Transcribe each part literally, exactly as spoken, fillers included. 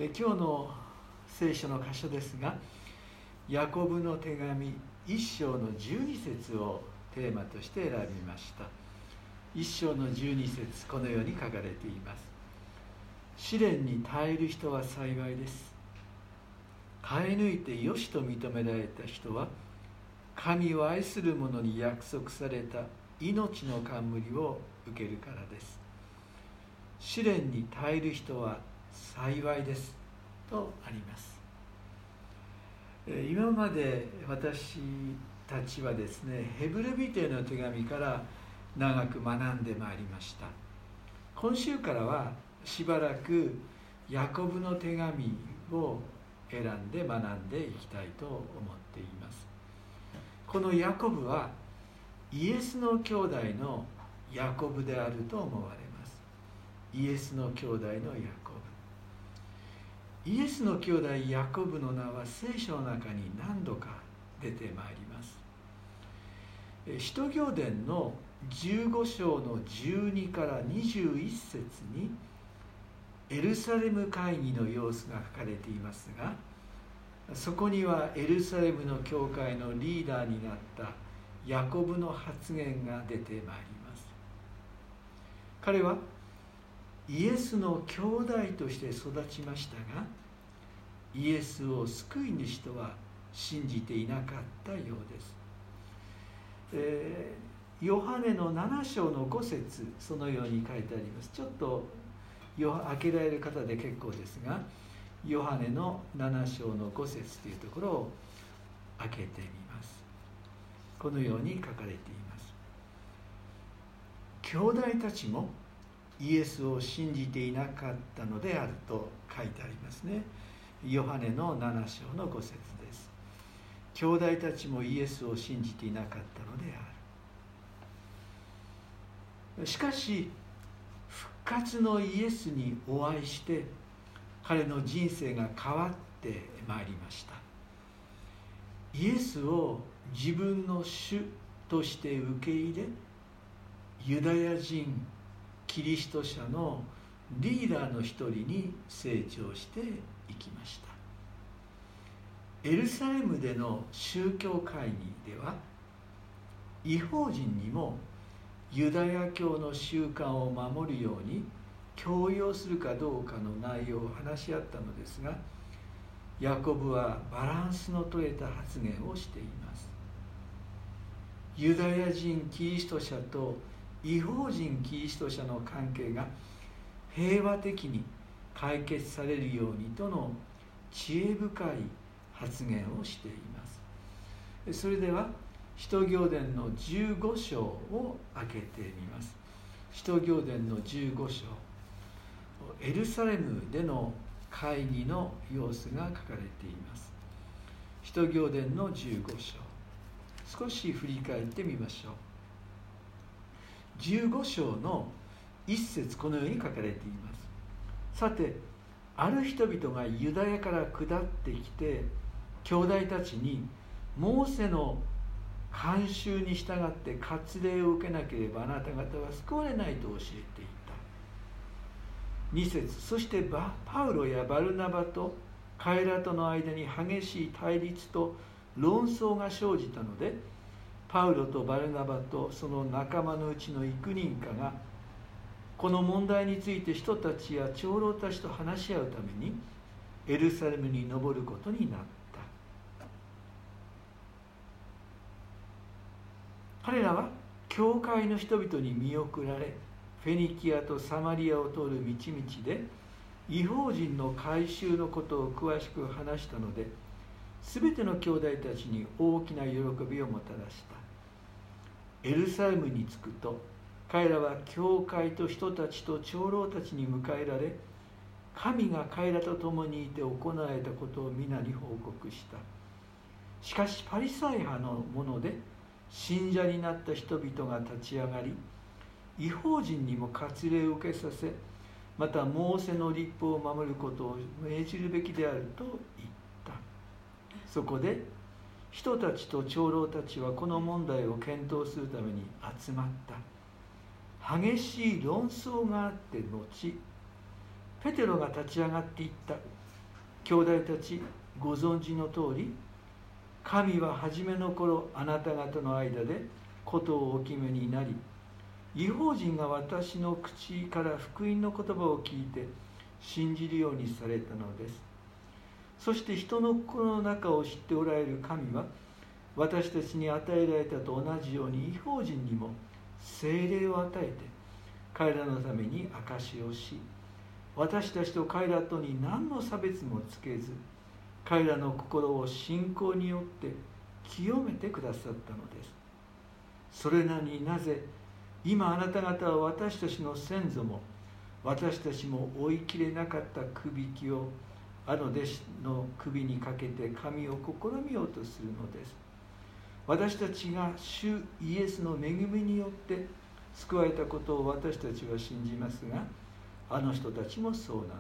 え今日の聖書の箇所ですが、ヤコブの手紙一章のじゅうに節をテーマとして選びました。一章のじゅうに節、このように書かれています。試練に耐える人は幸いです。耐え抜いてよしと認められた人は、神を愛する者に約束された命の冠を受けるからです。試練に耐える人は幸いですとあります。今まで私たちはですね、ヘブル人への手紙から長く学んでまいりました。今週からはしばらくヤコブの手紙を選んで学んでいきたいと思っています。このヤコブはイエスの兄弟のヤコブであると思われます。イエスの兄弟のヤコブ。イエスの兄弟ヤコブの名は聖書の中に何度か出てまいります。使徒行伝のじゅうご章のじゅうにからにじゅういち節にエルサレム会議の様子が書かれていますが、そこにはエルサレムの教会のリーダーになったヤコブの発言が出てまいります。彼はイエスの兄弟として育ちましたが、イエスを救い主とは信じていなかったようです。えー、ヨハネのなな章のご節、そのように書いてあります。ちょっと開けられる方で結構ですが、ヨハネのなな章のご節というところを開けてみます。このように書かれています。兄弟たちもイエスを信じていなかったのであると書いてありますね。ヨハネのなな章のご節です。兄弟たちもイエスを信じていなかったのである。しかし復活のイエスにお会いして彼の人生が変わってまいりました。イエスを自分の主として受け入れ、ユダヤ人キリスト者のリーダーの一人に成長していきました。エルサレムでの宗教会議では、異邦人にもユダヤ教の習慣を守るように強要するかどうかの内容を話し合ったのですが、ヤコブはバランスの取れた発言をしています。ユダヤ人キリスト者と異邦人キリスト者の関係が平和的に解決されるようにとの知恵深い発言をしています。それでは使徒行伝のじゅうご章を開けてみます。使徒行伝のじゅうご章、エルサレムでの会議の様子が書かれています。使徒行伝のじゅうご章、少し振り返ってみましょう。じゅうご章の一節、このように書かれています。さて、ある人々がユダヤから下ってきて、兄弟たちにモーセの慣習に従って割礼を受けなければあなた方は救われないと教えていた。に節、そしてパウロやバルナバとカエラとの間に激しい対立と論争が生じたので、パウロとバルナバとその仲間のうちの幾人かがこの問題について人たちや長老たちと話し合うためにエルサレムに登ることになった。彼らは教会の人々に見送られ、フェニキアとサマリアを通る道々で異邦人の改宗のことを詳しく話したので、すべての兄弟たちに大きな喜びをもたらした。エルサレムに着くと、彼らは教会と人たちと長老たちに迎えられ、神が彼らと共にいて行われたことを皆に報告した。しかしパリサイ派の者で信者になった人々が立ち上がり、異邦人にも割礼を受けさせ、またモーセの律法を守ることを命じるべきであると言った。そこで人たちと長老たちはこの問題を検討するために集まった。激しい論争があって後、ペテロが立ち上がっていった。 兄弟たち、ご存知の通り、神は初めの頃あなた方の間でことをお決めになり、異邦人が私の口から福音の言葉を聞いて信じるようにされたのです。そして人の心の中を知っておられる神は、私たちに与えられたと同じように異邦人にも聖霊を与えて彼らのために証しをし、私たちと彼らとに何の差別もつけず、彼らの心を信仰によって清めてくださったのです。それなのになぜ今あなた方は私たちの先祖も私たちも追いきれなかったくびきをあの弟子の首にかけて神を試みようとするのです。私たちが主イエスの恵みによって救われたことを私たちは信じますが、あの人たちもそうなのです。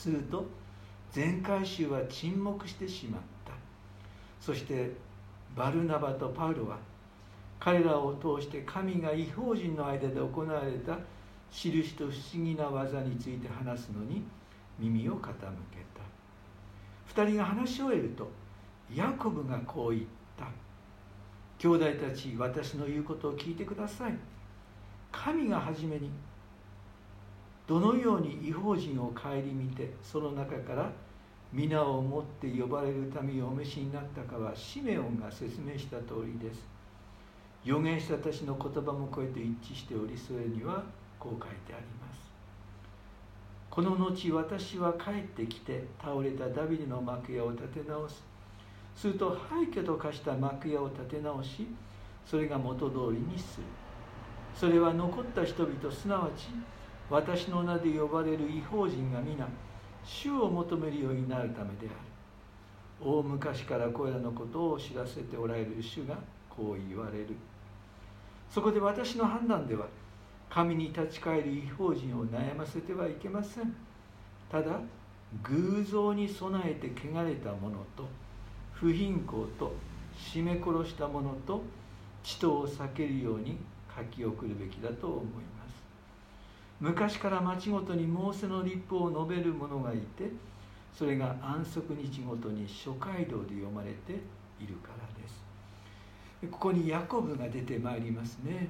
すると全会衆は沈黙してしまった。そしてバルナバとパウロは彼らを通して神が異邦人の間で行われた印と不思議な技について話すのに耳を傾けた。二人が話し終えるとヤコブがこう言った。兄弟たち、私の言うことを聞いてください。神が初めにどのように異邦人を顧みてその中から皆をもって呼ばれる民をお召しになったかはシメオンが説明した通りです。預言者たちの言葉も超えて一致しており、それにはこう書いてあります。この後私は帰ってきて倒れたダビデの幕屋を建て直す。すると廃墟と化した幕屋を建て直し、それが元通りにする。それは残った人々、すなわち私の名で呼ばれる異邦人が皆主を求めるようになるためである。大昔からこれらのことを知らせておられる主がこう言われる。そこで私の判断では神に立ち返る異邦人を悩ませてはいけません。ただ偶像に備えて汚れた者と不貧困と絞め殺した者と地頭を避けるように書き送るべきだと思います。昔から町ごとにモーセの律法を述べる者がいて、それが安息日ごとに諸街道で読まれているからです。ここにヤコブが出てまいりますね。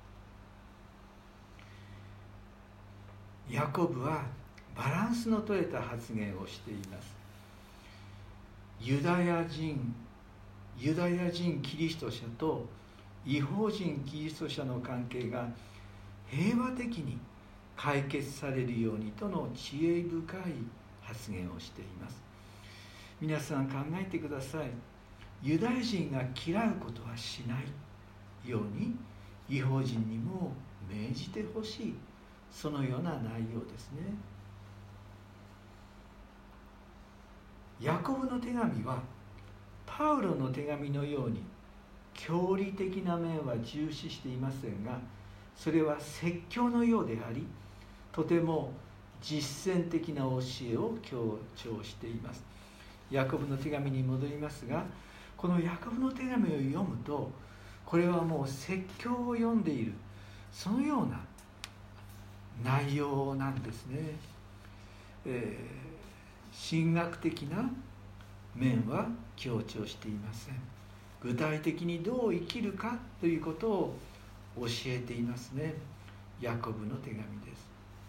ヤコブはバランスの取れた発言をしています。ユダヤ人ユダヤ人キリスト者と異邦人キリスト者の関係が平和的に解決されるようにとの知恵深い発言をしています。皆さん考えてください。ユダヤ人が嫌うことはしないように異邦人にも命じてほしい、そのような内容ですね。ヤコブの手紙はパウロの手紙のように教理的な面は重視していませんが、それは説教のようであり、とても実践的な教えを強調しています。ヤコブの手紙に戻りますが、このヤコブの手紙を読むと、これはもう説教を読んでいる、そのような内容なんですね。えー、神学的な面は強調していません。具体的にどう生きるかということを教えていますね。ヤコブの手紙です。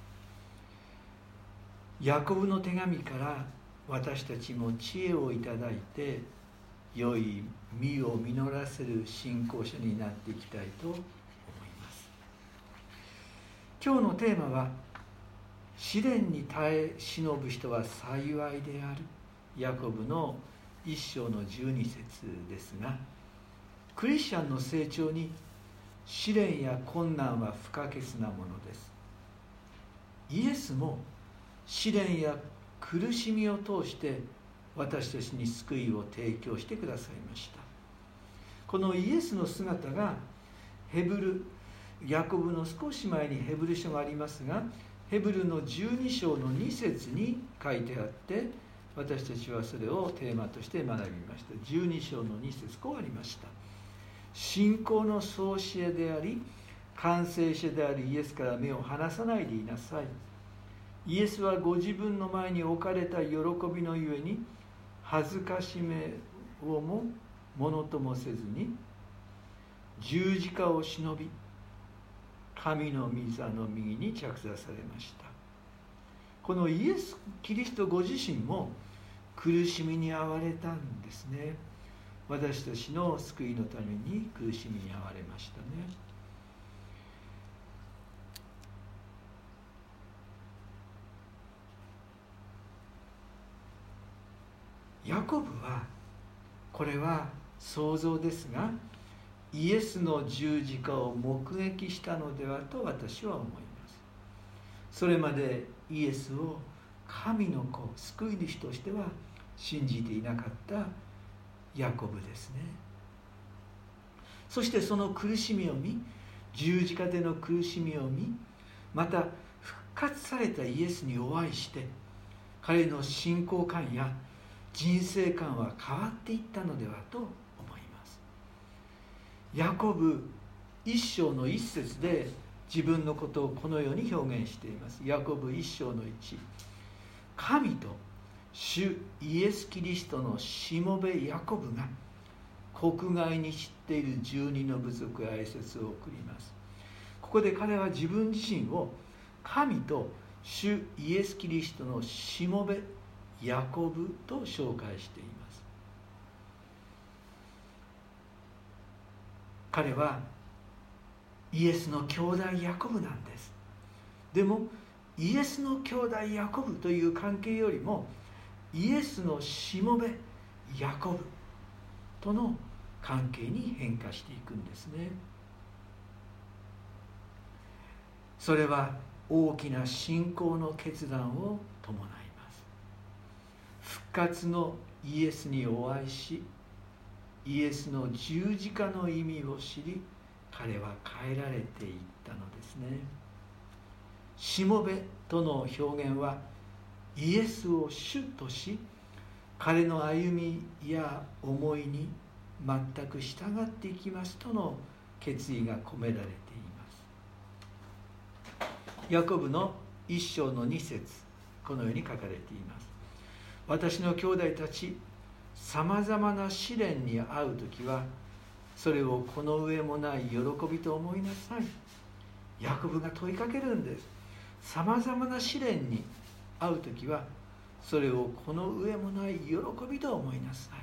ヤコブの手紙から私たちも知恵をいただいて、良い実を実らせる信仰者になっていきたいと思います。今日のテーマは、試練に耐え忍ぶ人は幸いである。ヤコブの一章のじゅうに節ですが、クリスチャンの成長に試練や困難は不可欠なものです。イエスも試練や苦しみを通して私たちに救いを提供してくださいました。このイエスの姿がヘブル、ヤコブの少し前にヘブル書がありますが、ヘブルのじゅうに章のに節に書いてあって、私たちはそれをテーマとして学びました。じゅうに章のに節、こうありました。信仰の創始者であり完成者であるイエスから目を離さないでいなさい。 イエスはご自分の前に置かれた喜びのゆえに恥ずかしめをもものともせずに十字架を忍び、神の御座の右に着座されました。このイエス・キリストご自身も苦しみに遭われたんですね。私たちの救いのために苦しみに遭われましたね。ヤコブは、これは想像ですが、イエスの十字架を目撃したのではと私は思います。それまでイエスを神の子、救い主としては信じていなかったヤコブですね。そしてその苦しみを見、十字架での苦しみを見、また復活されたイエスにお会いして、彼の信仰観や人生観は変わっていったのではと思います。ヤコブ一章の一節で自分のことをこのように表現しています。ヤコブ一章の一、神と主イエス・キリストのしもべヤコブが国外に知っている十二の部族へ挨拶を送ります。ここで彼は自分自身を神と主イエス・キリストのしもべヤコブと紹介しています。彼はイエスの兄弟ヤコブなんです。でもイエスの兄弟ヤコブという関係よりもイエスのしもべヤコブとの関係に変化していくんですね。それは大きな信仰の決断を伴います。復活のイエスにお会いし、イエスの十字架の意味を知り、彼は変えられていったのですね。しもべとの表現はイエスを主とし、彼の歩みや思いに全く従っていきますとの決意が込められています。ヤコブの一章の二節、このように書かれています。私の兄弟たち、さまざまな試練に遭うときはそれをこの上もない喜びと思いなさい。ヤコブが問いかけるんです。さまざまな試練に遭うときはそれをこの上もない喜びと思いなさ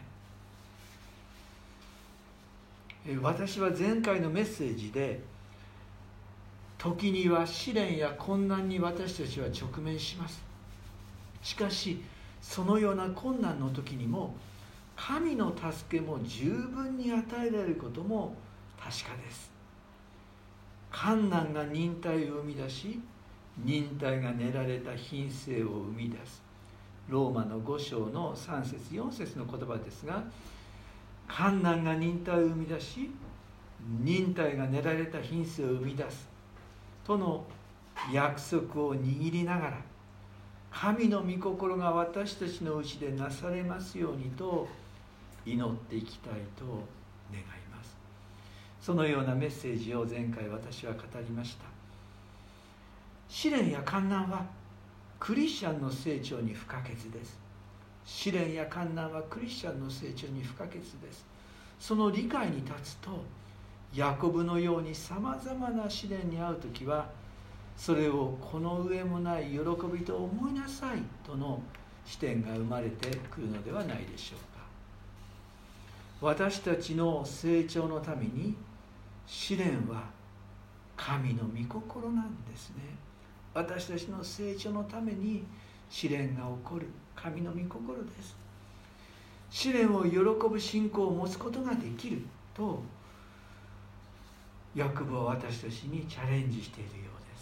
い。私は前回のメッセージで、時には試練や困難に私たちは直面します。しかしそのような困難の時にも神の助けも十分に与えられることも確かです。患難が忍耐を生み出し、忍耐が練られた品性を生み出す。ローマのご章のさん節よん節の言葉ですが、患難が忍耐を生み出し、忍耐が練られた品性を生み出すとの約束を握りながら、神の御心が私たちのうちでなされますようにと祈っていきたいと願います。そのようなメッセージを前回私は語りました。試練や患難はクリスチャンの成長に不可欠です。試練や患難はクリスチャンの成長に不可欠です。その理解に立つと、ヤコブのようにさまざまな試練に遭うときはそれをこの上もない喜びと思いなさいとの視点が生まれてくるのではないでしょうか。私たちの成長のために試練は神の御心なんですね。私たちの成長のために試練が起こる神の御心です。試練を喜ぶ信仰を持つことができるとヤコブは私たちにチャレンジしているようです。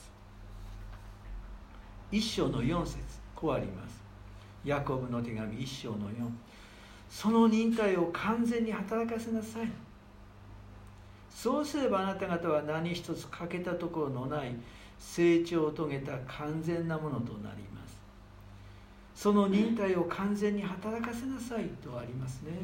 一章の四節、こうあります。ヤコブの手紙一章の四、その忍耐を完全に働かせなさい。そうすればあなた方は何一つ欠けたところのない成長を遂げた完全なものとなります。その忍耐を完全に働かせなさいとありますね。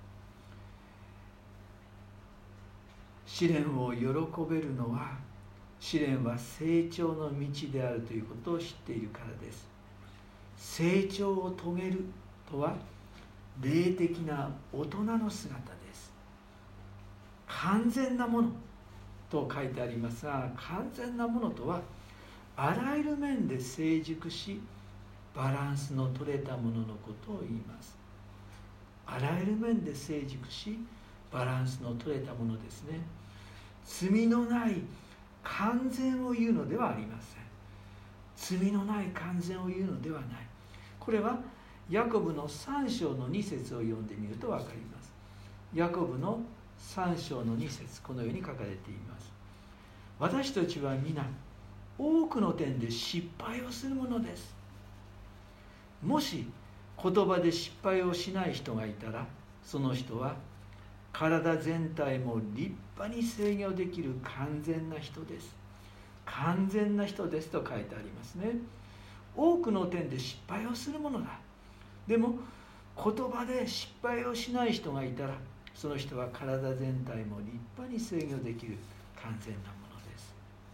試練を喜べるのは試練は成長の道であるということを知っているからです。成長を遂げるとは霊的な大人の姿です。完全なものと書いてありますが、完全なものとはあらゆる面で成熟しバランスの取れたもののことを言います。あらゆる面で成熟しバランスの取れたものですね。罪のない完全を言うのではありません。罪のない完全を言うのではない。これはヤコブのさん章のに節を読んでみると分かります。ヤコブのさん章のに節、このように書かれています。私たちは皆多くの点で失敗をするものです。もし言葉で失敗をしない人がいたら、その人は体全体も立派に制御できる完全な人です。完全な人ですと書いてありますね。多くの点で失敗をするものだ。でも言葉で失敗をしない人がいたら、その人は体全体も立派に制御できる完全なものです。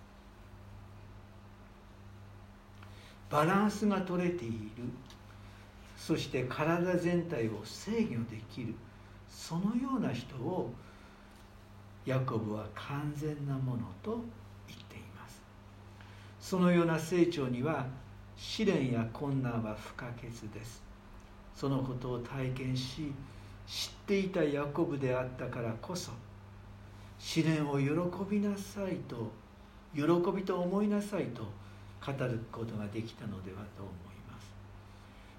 バランスが取れている、そして体全体を制御できる、そのような人をヤコブは完全なものと言っています。そのような成長には試練や困難は不可欠です。そのことを体験し知っていたヤコブであったからこそ、試練を喜びなさいと喜びと思いなさいと語ることができたのではと思います。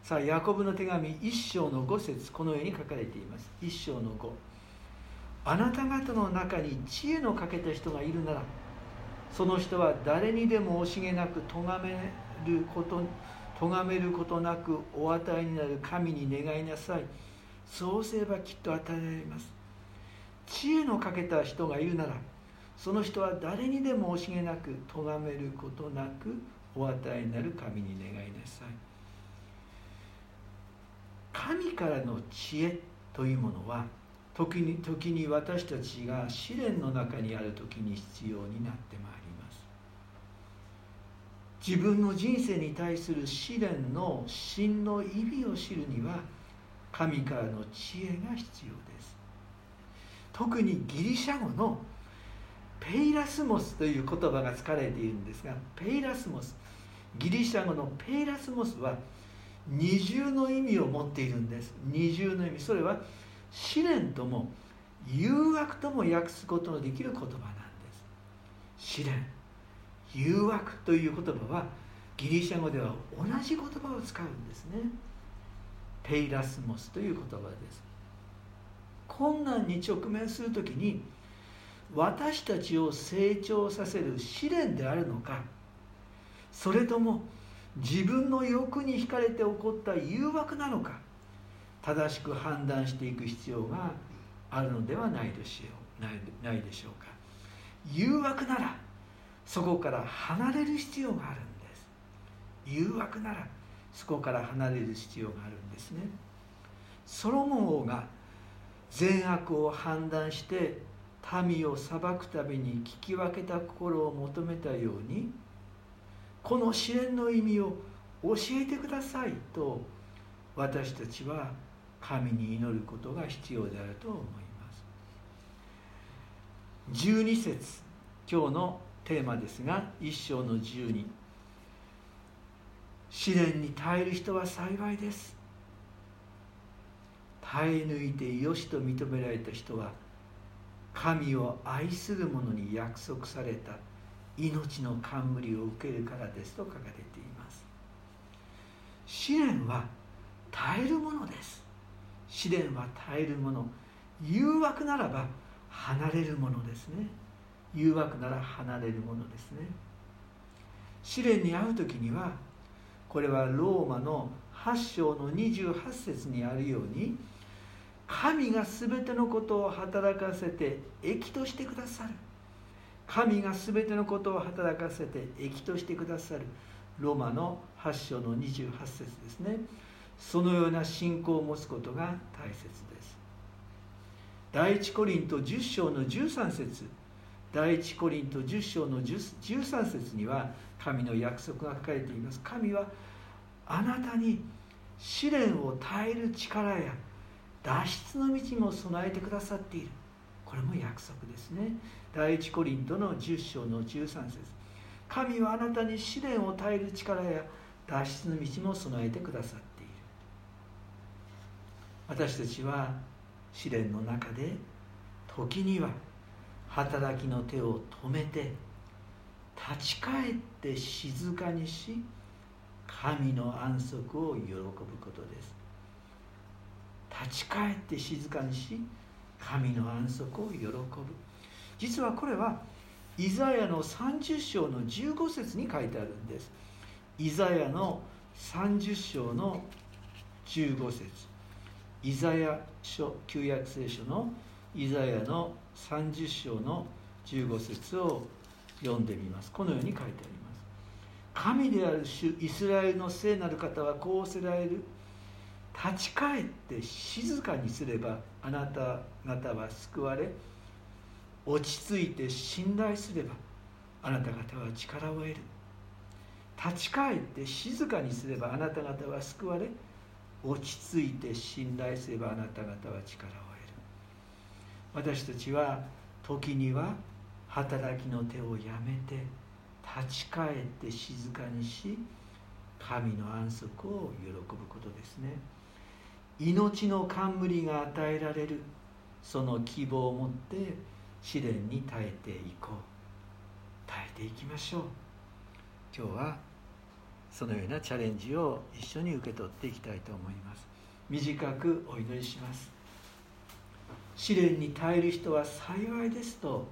さあ、ヤコブの手紙いっ章のご節、このように書かれています。いっ章のご、あなた方の中に知恵の欠けた人がいるなら、その人は誰にでも惜しげなく咎めること咎めることなくお与えになる神に願いなさい。そうすればきっと与えられます。知恵の欠けた人がいるなら、その人は誰にでも惜しげなく咎めることなくお与えになる神に願いなさい。神からの知恵というものは時に時に私たちが試練の中にある時に必要になってまいります。自分の人生に対する試練の真の意味を知るには神からの知恵が必要です。特にギリシャ語のペイラスモスという言葉が使われているんですが、ペイラスモス、ギリシャ語のペイラスモスは二重の意味を持っているんです。二重の意味、それは試練とも誘惑とも訳すことのできる言葉なんです。試練、誘惑という言葉はギリシャ語では同じ言葉を使うんですね。ペイラスモスという言葉です。困難に直面するときに私たちを成長させる試練であるのか、それとも自分の欲に惹かれて起こった誘惑なのか、正しく判断していく必要があるのではないでしょう、ない、ないでしょうか。誘惑ならそこから離れる必要があるんです。誘惑ならそこから離れる必要があるんですね。ソロモン王が善悪を判断して民を裁くために聞き分けた心を求めたように、この試練の意味を教えてくださいと私たちは神に祈ることが必要であると思います。じゅうに節、今日のテーマですが、いっ章のじゅうに、試練に耐える人は幸いです。耐え抜いてよしと認められた人は神を愛する者に約束された命の冠を受けるからですと書かれています。試練は耐えるものです。試練は耐えるもの。誘惑ならば離れるものですね。誘惑なら離れるものですね。試練に遭う時には、これはローマのはち章のにじゅうはち節にあるように、神がすべてのことを働かせて益としてくださる。神がすべてのことを働かせて益としてくださる。ローマのはち章のにじゅうはち節ですね。そのような信仰を持つことが大切です。第一コリントじゅっ章のじゅうさん節、 第一コリントじゅっ章のじゅうさん節には神の約束が書かれています。神はあなたに試練を耐える力や脱出の道も備えてくださっている。これも約束ですね。第一コリントのじゅっ章のじゅうさん節、神はあなたに試練を耐える力や脱出の道も備えてくださっている。私たちは試練の中で時には働きの手を止めて立ち返って静かにし、神の安息を喜ぶことです。立ち返って静かにし、神の安息を喜ぶ。実はこれはイザヤのさんじゅっ章のじゅうご節に書いてあるんです。イザヤのさんじゅっ章のじゅうご節、イザヤ書、旧約聖書のイザヤのさんじゅっ章のじゅうご節を読んでみます。このように書いてあります。神である主イスラエルの聖なる方はこうおせられる。立ち返って静かにすればあなた方は救われ、落ち着いて信頼すればあなた方は力を得る。立ち返って静かにすればあなた方は救われ、落ち着いて信頼すればあなた方は力を得る。私たちは時には働きの手をやめて立ち返って静かにし、神の安息を喜ぶことですね。命の冠が与えられる、その希望を持って試練に耐えていこう。耐えていきましょう。今日はそのようなチャレンジを一緒に受け取っていきたいと思います。短くお祈りします。試練に耐える人は幸いですと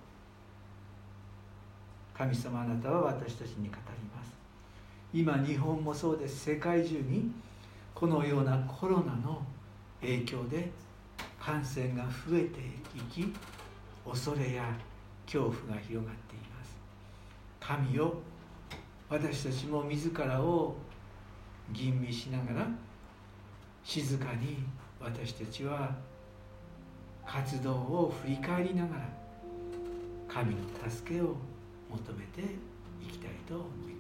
神様、あなたは私たちに語ります。今日本もそうです。世界中にこのようなコロナの影響で感染が増えていき、恐れや恐怖が広がっています。神よ、私たちも自らを吟味しながら静かに私たちは活動を振り返りながら神の助けを求めていきたいと思います。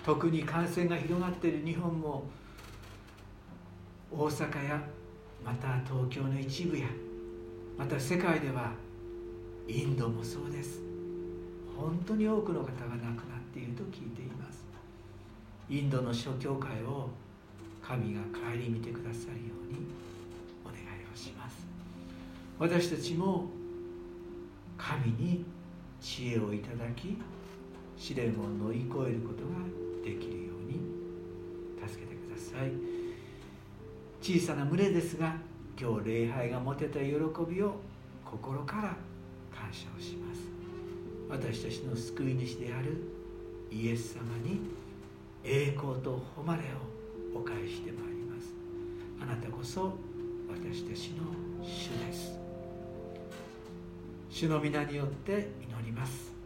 特に感染が広がっている日本も、大阪やまた東京の一部やまた世界ではインドもそうです。本当に多くの方が亡くなっていると聞いています。インドの諸教会を神が顧みてくださるようにお願いをします。私たちも神に知恵をいただき、試練を乗り越えることができるように助けてください。小さな群れですが、今日礼拝が持てた喜びを心から感謝をします。私たちの救い主であるイエス様に栄光と誉れをお返ししてまいります。あなたこそ私たちの主です。主の皆によって祈ります。